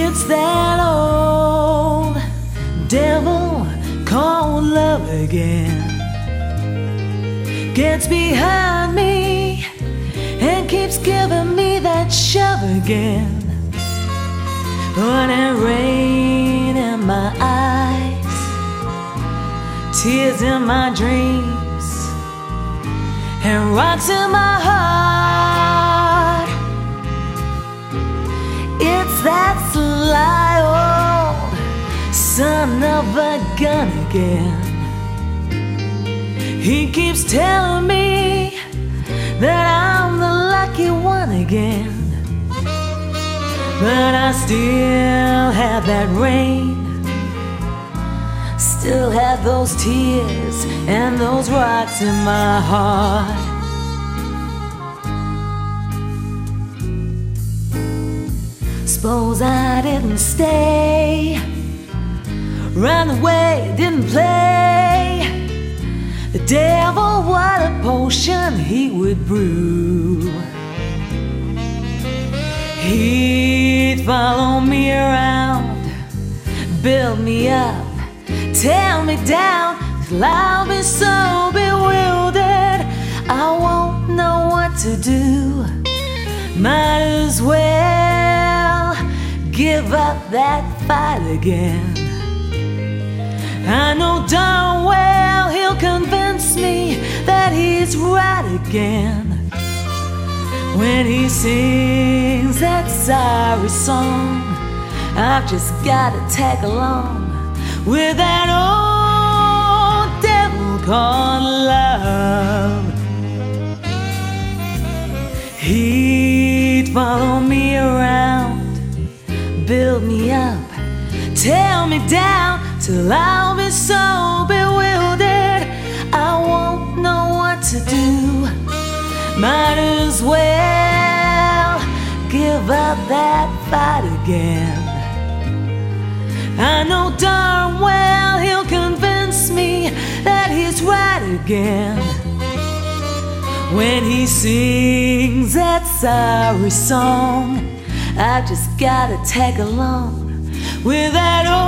It's that old devil called love again. Gets behind me and keeps giving me that shove again. Putting rain in my eyes, tears in my dreams, and rocks in my heart. It's that sly old son of a gun again. He keeps telling me that I'm the lucky one again. But I still have that rain, still have those tears and those rocks in my heart. Suppose I didn't stay, ran away, didn't play the devil, what a potion he would brew. He'd follow me around, build me up, tear me down, till I'll be so bewildered I won't know what to do. Might as well give up that fight again. I know darn well he'll convince me that he's right again when he sings that sorry song. I've just gotta tag along with that old devil called love. He'd follow me around, build me up, tear me down, till I'll be so bewildered I won't know what to do. Might as well give up that fight again. I know darn well he'll convince me that he's right again when he sings that sorry song. I just gotta tag along with that old